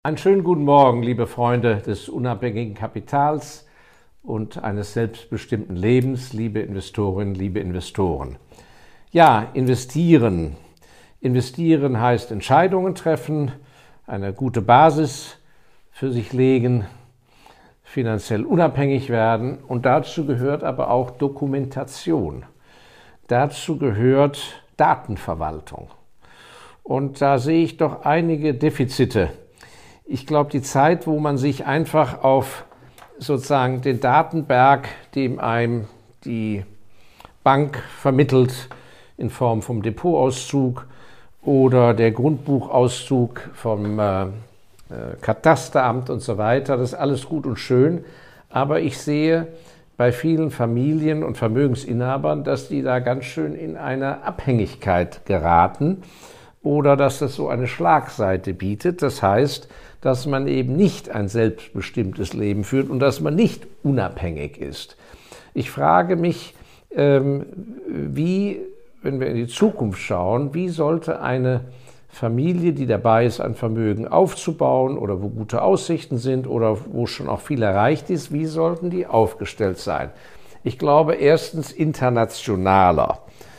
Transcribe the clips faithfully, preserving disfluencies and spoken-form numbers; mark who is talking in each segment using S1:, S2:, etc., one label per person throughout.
S1: Einen schönen guten Morgen, liebe Freunde des unabhängigen Kapitals und eines selbstbestimmten Lebens, liebe Investorinnen, liebe Investoren. Ja, investieren. Investieren heißt Entscheidungen treffen, eine gute Basis für sich legen, finanziell unabhängig werden, und dazu gehört aber auch Dokumentation. Dazu gehört Datenverwaltung. Und da sehe ich doch einige Defizite. Ich glaube, die Zeit, wo man sich einfach auf sozusagen den Datenberg, dem einem die Bank vermittelt, in Form vom Depotauszug oder der Grundbuchauszug vom äh, Katasteramt und so weiter, das ist alles gut und schön. Aber ich sehe bei vielen Familien und Vermögensinhabern, dass die da ganz schön in eine Abhängigkeit geraten oder dass das so eine Schlagseite bietet. Das heißt, dass man eben nicht ein selbstbestimmtes Leben führt und dass man nicht unabhängig ist. Ich frage mich, ähm, wie, wenn wir in die Zukunft schauen, wie sollte eine Familie, die dabei ist, ein Vermögen aufzubauen oder wo gute Aussichten sind oder wo schon auch viel erreicht ist, wie sollten die aufgestellt sein? Ich glaube, erstens internationaler.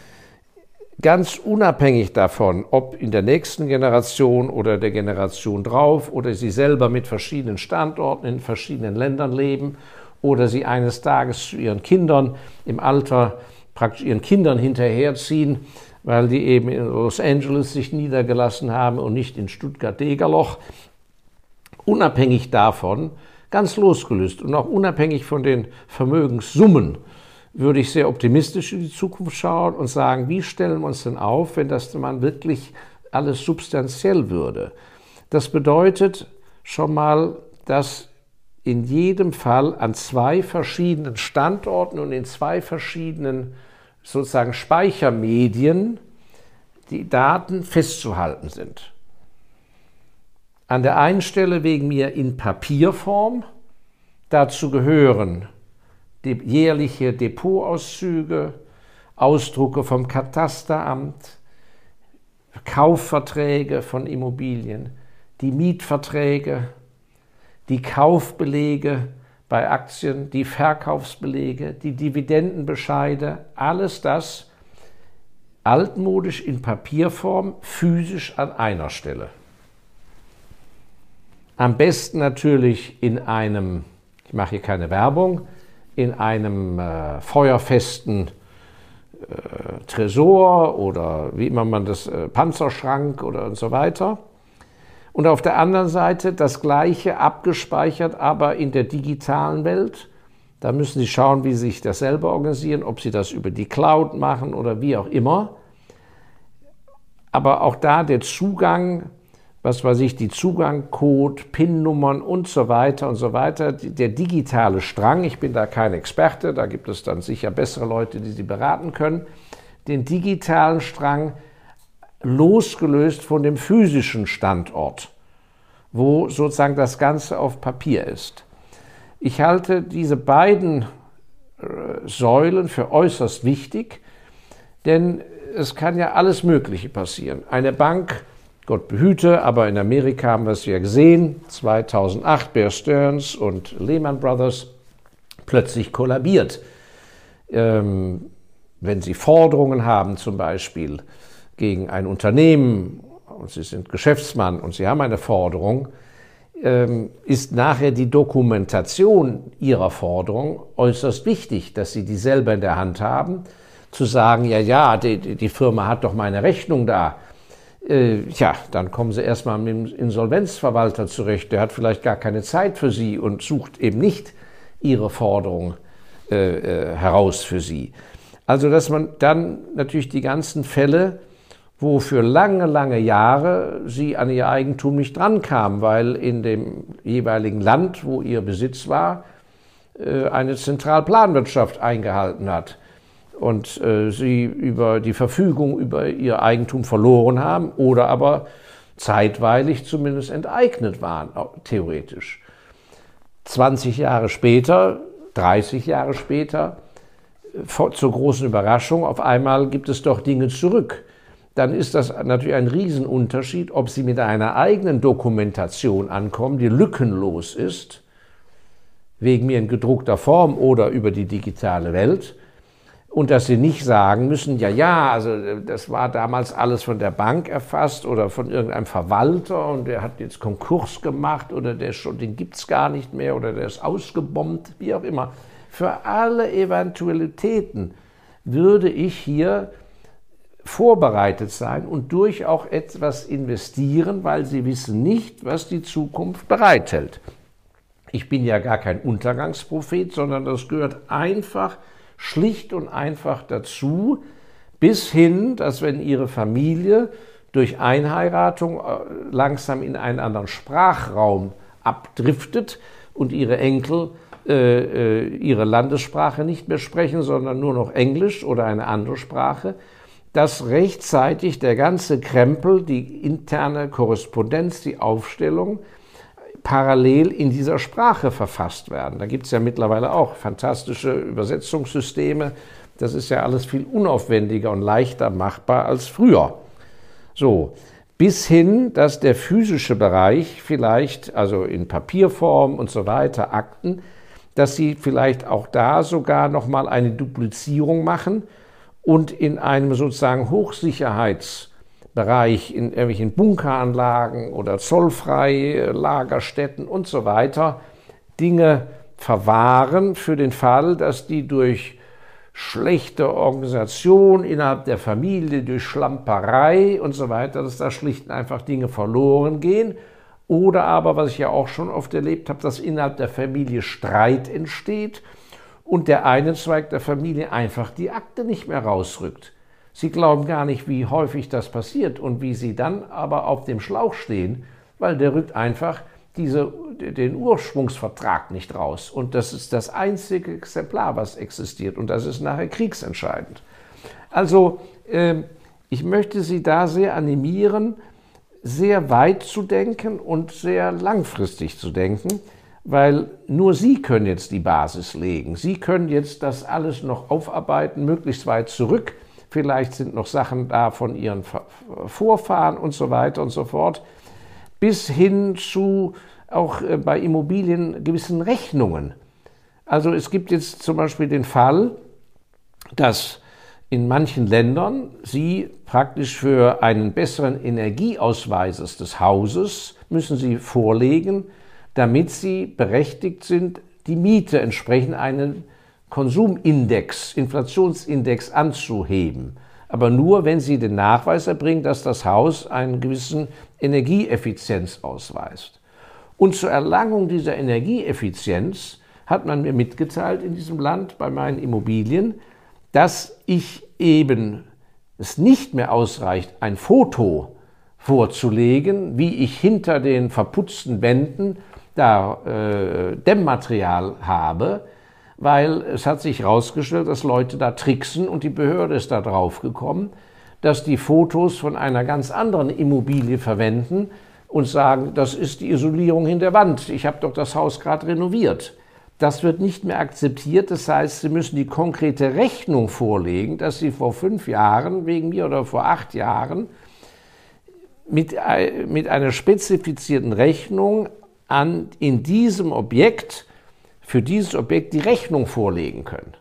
S1: Ganz unabhängig davon, ob in der nächsten Generation oder der Generation drauf oder sie selber mit verschiedenen Standorten in verschiedenen Ländern leben oder sie eines Tages zu ihren Kindern im Alter praktisch ihren Kindern hinterherziehen, weil die eben in Los Angeles sich niedergelassen haben und nicht in Stuttgart-Degerloch. Unabhängig davon, ganz losgelöst und auch unabhängig von den Vermögenssummen, würde ich sehr optimistisch in die Zukunft schauen und sagen, wie stellen wir uns denn auf, wenn das man wirklich alles substanziell würde? Das bedeutet schon mal, dass in jedem Fall an zwei verschiedenen Standorten und in zwei verschiedenen sozusagen Speichermedien die Daten festzuhalten sind. An der einen Stelle wegen mir in Papierform, dazu gehören die jährliche Depotauszüge, Ausdrucke vom Katasteramt, Kaufverträge von Immobilien, die Mietverträge, die Kaufbelege bei Aktien, die Verkaufsbelege, die Dividendenbescheide, alles das altmodisch in Papierform, physisch an einer Stelle. Am besten natürlich in einem, ich mache hier keine Werbung, in einem äh, feuerfesten äh, Tresor oder wie immer man das, äh, Panzerschrank oder und so weiter. Und auf der anderen Seite das Gleiche abgespeichert, aber in der digitalen Welt. Da müssen Sie schauen, wie Sie sich das selber organisieren, ob Sie das über die Cloud machen oder wie auch immer. Aber auch da der Zugang, was weiß ich, die Zugangcode, PIN-Nummern und so weiter und so weiter, der digitale Strang, ich bin da kein Experte, da gibt es dann sicher bessere Leute, die Sie beraten können, den digitalen Strang losgelöst von dem physischen Standort, wo sozusagen das Ganze auf Papier ist. Ich halte diese beiden Säulen für äußerst wichtig, denn es kann ja alles Mögliche passieren. Eine Bank, Gott behüte, aber in Amerika haben wir es ja gesehen, zweitausendacht, Bear Stearns und Lehman Brothers, plötzlich kollabiert. Ähm, wenn Sie Forderungen haben zum Beispiel gegen ein Unternehmen und Sie sind Geschäftsmann und Sie haben eine Forderung, ähm, ist nachher die Dokumentation Ihrer Forderung äußerst wichtig, dass Sie die selber in der Hand haben, zu sagen, ja, ja, die, die Firma hat doch meine Rechnung da. Äh, tja, dann kommen Sie erstmal mit dem Insolvenzverwalter zurecht, der hat vielleicht gar keine Zeit für Sie und sucht eben nicht Ihre Forderung äh, äh, heraus für Sie. Also, dass man dann natürlich die ganzen Fälle, wo für lange, lange Jahre Sie an Ihr Eigentum nicht drankamen, weil in dem jeweiligen Land, wo Ihr Besitz war, äh, eine Zentralplanwirtschaft eingehalten hat. Und äh, sie über die Verfügung über ihr Eigentum verloren haben oder aber zeitweilig zumindest enteignet waren, theoretisch. zwanzig Jahre später, dreißig Jahre später, zur großen Überraschung, auf einmal gibt es doch Dinge zurück. dann ist das natürlich ein Riesenunterschied, ob Sie mit einer eigenen Dokumentation ankommen, die lückenlos ist, wegen mir in gedruckter Form oder über die digitale Welt, und dass Sie nicht sagen müssen, ja, ja, also das war damals alles von der Bank erfasst oder von irgendeinem Verwalter und der hat jetzt Konkurs gemacht oder der schon, den gibt es gar nicht mehr oder der ist ausgebombt, wie auch immer. Für alle Eventualitäten würde ich hier vorbereitet sein und durch auch etwas investieren, weil Sie wissen nicht, was die Zukunft bereithält. Ich bin ja gar kein Untergangsprophet, sondern das gehört einfach schlicht und einfach dazu, bis hin, dass wenn Ihre Familie durch Einheiratung langsam in einen anderen Sprachraum abdriftet und Ihre Enkel äh, ihre Landessprache nicht mehr sprechen, sondern nur noch Englisch oder eine andere Sprache, dass rechtzeitig der ganze Krempel, die interne Korrespondenz, die Aufstellung, parallel in dieser Sprache verfasst werden. Da gibt es ja mittlerweile auch fantastische Übersetzungssysteme. Das ist ja alles viel unaufwendiger und leichter machbar als früher. So, bis hin, dass der physische Bereich vielleicht, also in Papierform und so weiter, Akten, dass Sie vielleicht auch da sogar nochmal eine Duplizierung machen und in einem sozusagen Hochsicherheitsbereich, in irgendwelchen Bunkeranlagen oder zollfreie Lagerstätten und so weiter Dinge verwahren für den Fall, dass die durch schlechte Organisation innerhalb der Familie, durch Schlamperei und so weiter, dass da schlicht und einfach Dinge verloren gehen. Oder aber, was ich ja auch schon oft erlebt habe, dass innerhalb der Familie Streit entsteht und der eine Zweig der Familie einfach die Akte nicht mehr rausrückt. Sie glauben gar nicht, wie häufig das passiert und wie Sie dann aber auf dem Schlauch stehen, weil der rückt einfach diese, den Ursprungsvertrag nicht raus. Und das ist das einzige Exemplar, was existiert. Und das ist nachher kriegsentscheidend. Also äh, ich möchte Sie da sehr animieren, sehr weit zu denken und sehr langfristig zu denken, weil nur Sie können jetzt die Basis legen. Sie können jetzt das alles noch aufarbeiten, möglichst weit zurück. Vielleicht sind noch Sachen da von Ihren Vorfahren und so weiter und so fort, bis hin zu auch bei Immobilien gewissen Rechnungen. Also es gibt jetzt zum Beispiel den Fall, dass in manchen Ländern Sie praktisch für einen besseren Energieausweis des Hauses müssen Sie vorlegen, damit Sie berechtigt sind, die Miete entsprechend einen Konsumindex, Inflationsindex anzuheben. Aber nur, wenn Sie den Nachweis erbringen, dass das Haus einen gewissen Energieeffizienz ausweist. Und zur Erlangung dieser Energieeffizienz hat man mir mitgeteilt in diesem Land bei meinen Immobilien, dass ich eben es nicht mehr ausreicht, ein Foto vorzulegen, wie ich hinter den verputzten Wänden da äh, Dämmmaterial habe, weil es hat sich herausgestellt, dass Leute da tricksen und die Behörde ist da drauf gekommen, dass die Fotos von einer ganz anderen Immobilie verwenden und sagen, das ist die Isolierung in der Wand, ich habe doch das Haus gerade renoviert. Das wird nicht mehr akzeptiert, das heißt, Sie müssen die konkrete Rechnung vorlegen, dass Sie vor fünf Jahren wegen mir oder vor acht Jahren mit, mit einer spezifizierten Rechnung an, in diesem Objekt für dieses Objekt die Rechnung vorlegen können.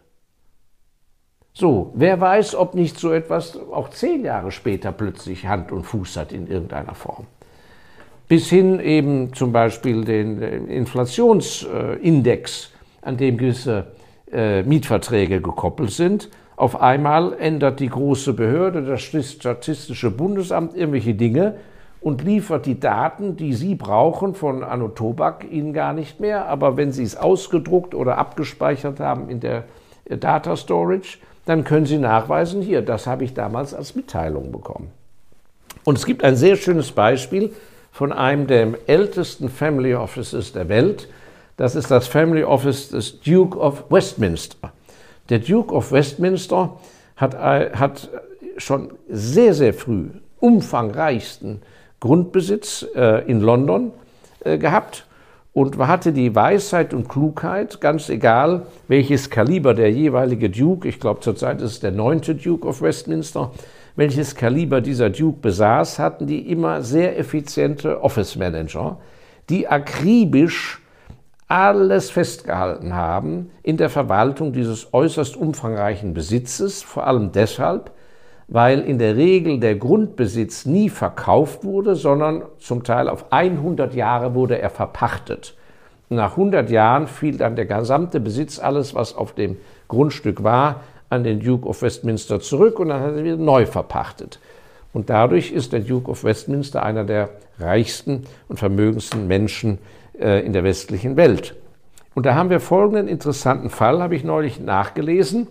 S1: So, wer weiß, ob nicht so etwas auch zehn Jahre später plötzlich Hand und Fuß hat in irgendeiner Form. Bis hin eben zum Beispiel den Inflationsindex, an dem gewisse äh, Mietverträge gekoppelt sind. Auf einmal ändert die große Behörde, das Statistische Bundesamt, irgendwelche Dinge und liefert die Daten, die Sie brauchen, von Anno Tobak Ihnen gar nicht mehr. Aber wenn Sie es ausgedruckt oder abgespeichert haben in der Data Storage, dann können Sie nachweisen, hier, das habe ich damals als Mitteilung bekommen. Und es gibt ein sehr schönes Beispiel von einem der ältesten Family Offices der Welt. Das ist das Family Office des Duke of Westminster. Der Duke of Westminster hat, hat schon sehr, sehr früh umfangreichsten Grundbesitz äh, in London äh, gehabt und hatte die Weisheit und Klugheit, ganz egal welches Kaliber der jeweilige Duke, ich glaube zurzeit ist es der neunte Duke of Westminster, welches Kaliber dieser Duke besaß, hatten die immer sehr effiziente Office Manager, die akribisch alles festgehalten haben in der Verwaltung dieses äußerst umfangreichen Besitzes, vor allem deshalb, weil in der Regel der Grundbesitz nie verkauft wurde, sondern zum Teil auf hundert Jahre wurde er verpachtet. Nach hundert Jahren fiel dann der gesamte Besitz, alles was auf dem Grundstück war, an den Duke of Westminster zurück und dann hat er wieder neu verpachtet. Und dadurch ist der Duke of Westminster einer der reichsten und vermögendsten Menschen äh, in der westlichen Welt. Und da haben wir folgenden interessanten Fall, habe ich neulich nachgelesen.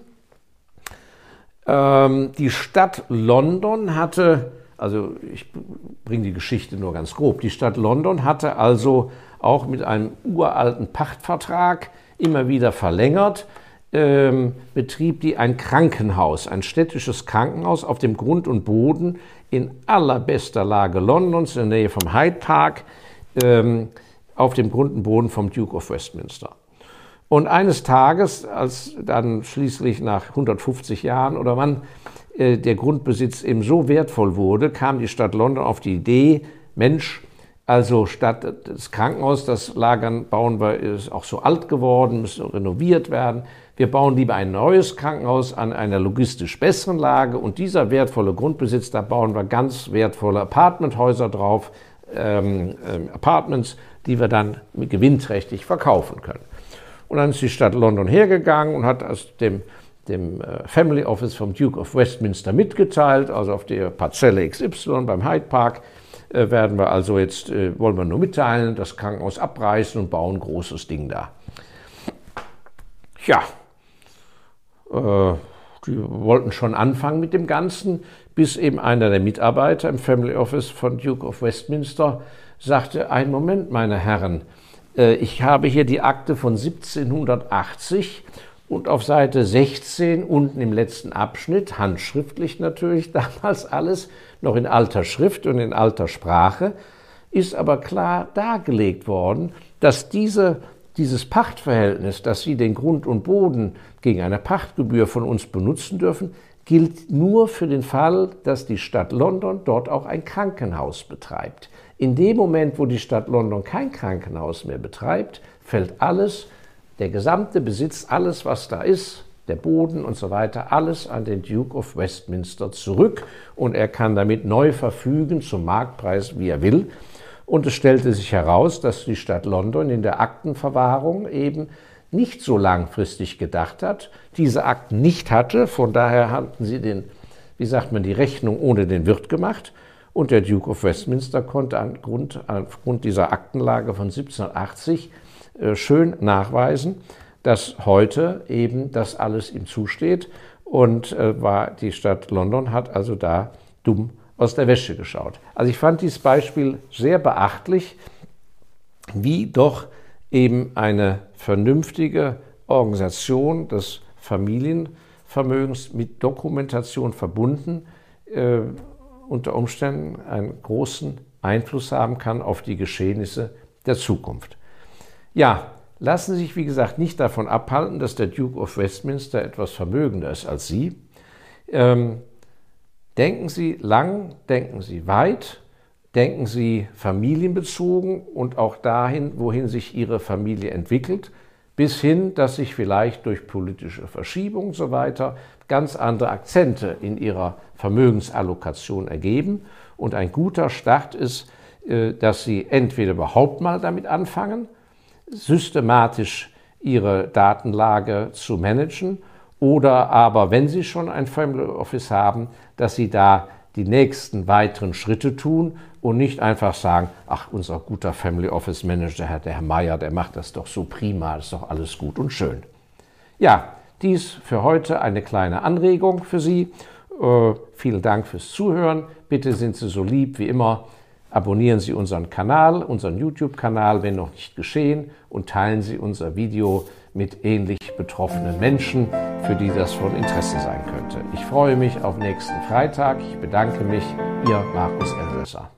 S1: Ähm, die Stadt London hatte, also ich bringe die Geschichte nur ganz grob, die Stadt London hatte also auch mit einem uralten Pachtvertrag immer wieder verlängert, ähm, betrieb die ein Krankenhaus, ein städtisches Krankenhaus auf dem Grund und Boden in allerbester Lage Londons, in der Nähe vom Hyde Park, ähm, auf dem Grund und Boden vom Duke of Westminster. Und eines Tages, als dann schließlich nach hundertfünfzig Jahren oder wann äh, der Grundbesitz eben so wertvoll wurde, kam die Stadt London auf die Idee, Mensch, also statt das Krankenhaus, das Lagern bauen wir, ist auch so alt geworden, müssen renoviert werden. Wir bauen lieber ein neues Krankenhaus an einer logistisch besseren Lage und dieser wertvolle Grundbesitz, da bauen wir ganz wertvolle Apartmenthäuser drauf, ähm, ähm, Apartments, die wir dann gewinnträchtig verkaufen können. Und dann ist die Stadt London hergegangen und hat aus dem, dem äh, Family Office vom Duke of Westminster mitgeteilt, also auf der Parzelle X Y beim Hyde Park, äh, werden wir also jetzt, äh, wollen wir nur mitteilen, das Krankenhaus abreißen und bauen ein großes Ding da. Ja, äh, die wollten schon anfangen mit dem Ganzen, bis eben einer der Mitarbeiter im Family Office von Duke of Westminster sagte, einen Moment, meine Herren, ich habe hier die Akte von siebzehnhundertachtzig und auf Seite sechzehn unten im letzten Abschnitt, handschriftlich natürlich damals alles, noch in alter Schrift und in alter Sprache, ist aber klar dargelegt worden, dass diese, dieses Pachtverhältnis, dass Sie den Grund und Boden gegen eine Pachtgebühr von uns benutzen dürfen, gilt nur für den Fall, dass die Stadt London dort auch ein Krankenhaus betreibt. In dem Moment, wo die Stadt London kein Krankenhaus mehr betreibt, fällt alles, der gesamte Besitz, alles was da ist, der Boden und so weiter, alles an den Duke of Westminster zurück und er kann damit neu verfügen zum Marktpreis, wie er will. Und es stellte sich heraus, dass die Stadt London in der Aktenverwahrung eben nicht so langfristig gedacht hat, diese Akten nicht hatte, von daher hatten sie den, wie sagt man, die Rechnung ohne den Wirt gemacht. Und der Duke of Westminster konnte aufgrund, aufgrund dieser Aktenlage von siebzehnhundertachtzig äh, schön nachweisen, dass heute eben das alles ihm zusteht. Und äh, war, die Stadt London hat also da dumm aus der Wäsche geschaut. Also ich fand dieses Beispiel sehr beachtlich, wie doch eben eine vernünftige Organisation des Familienvermögens mit Dokumentation verbunden äh, unter Umständen einen großen Einfluss haben kann auf die Geschehnisse der Zukunft. Ja, lassen Sie sich, wie gesagt, nicht davon abhalten, dass der Duke of Westminster etwas vermögender ist als Sie. Ähm, denken Sie lang, denken Sie weit, denken Sie familienbezogen und auch dahin, wohin sich Ihre Familie entwickelt, bis hin, dass sich vielleicht durch politische Verschiebung und so weiter ganz andere Akzente in ihrer Vermögensallokation ergeben. Und ein guter Start ist, dass Sie entweder überhaupt mal damit anfangen, systematisch Ihre Datenlage zu managen, oder aber, wenn Sie schon ein Family Office haben, dass Sie da die nächsten weiteren Schritte tun und nicht einfach sagen, ach, unser guter Family Office Manager, der Herr Meier, der macht das doch so prima, das ist doch alles gut und schön. Ja, dies für heute eine kleine Anregung für Sie. Äh, vielen Dank fürs Zuhören. Bitte sind Sie so lieb wie immer. Abonnieren Sie unseren Kanal, unseren YouTube-Kanal, wenn noch nicht geschehen, und teilen Sie unser Video mit ähnlich betroffenen Menschen, für die das von Interesse sein könnte. Ich freue mich auf nächsten Freitag. Ich bedanke mich. Ihr Markus Elsässer.